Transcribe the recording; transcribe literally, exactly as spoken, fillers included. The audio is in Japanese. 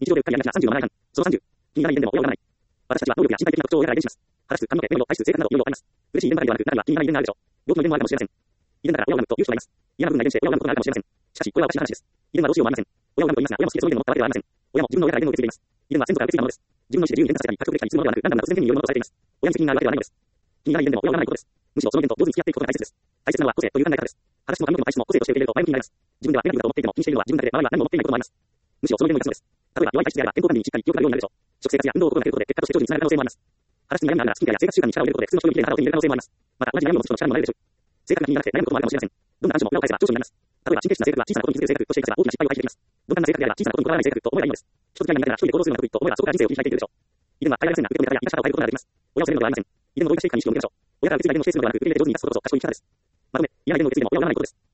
日常でうっかりやりがちなさんじゅうのマナー違反。そのさんじゅう。気にならない遺伝でも親は占い。私たちは能力や身体的な特徴を得られるします。果たす、髪の毛、目の色、体質、性格など、いろいろあります。嬉しい遺伝ばかりではなく、中には気にならない遺伝があるでしょう。病気の遺伝もあるかもしれません。遺伝だから親を恨むという人がいます。嫌な部分が遺伝して親を恨むことがあるかもしれません。しかし、これはおかしな話です。遺伝はどうしようもありません。親を恨むと言いますが、親も好きでそういうのを持ったわけではありません。親も自分の親から遺伝を受け継いでいます。遺伝は先祖から受け継いだものです。自分の意思で自由に遺伝させたり、獲得できたりするものではなく、ランダムな突然変異によるものとされています。親に責任があるわけではないのです。気になる遺伝でも親を恨まないことです。むしろその遺伝と上手に付き合っていくことが大切です。大切なのは個性という考え方です。裸足も髪の毛も体質も個性として受け入れると前向きになります。自分ではネガティブだと思っていても気にしているのは自分だけで、周りは何も持っていないこともあります。むしろその遺伝を生かすのです。例えば弱い体質であれば健康管理にしっかり気を配るようになるでしょう。食生活や運動を心がけることで結果として長寿につながる可能性もあります。裸足に悩みがあるならスキンケアや生活習慣に力を入れることで普通の人より綺麗な肌を手に入れる可能性もあります。また同じ悩みを持つ人の力にもなれるでしょう。性格が気にならなくて悩むこともあるかもしれません。どんな男子も裏を返せば長所になります。例えば神経質な性格は小さなことに気づく性格として生かせば大きな失敗を回避できます。鈍感な性格であれば小さなことにこだわらない性格と思えばいいのです。一つ嫌いな苦手なら一人で行動するのが得意と思えばそこから人生を切り開いていけるでしょう。遺伝は変えられませんが、受け止め方や生かし方を変えることができます。親を責めるのではありません。遺伝をどう生かしていくかに意識を向けましょう。親から受け継いだ遺伝を否定するのではなく、受け入れて上手に生かすことと賢い生き方です。まとめ、嫌な遺伝を受け継いでも親を恨まないことです。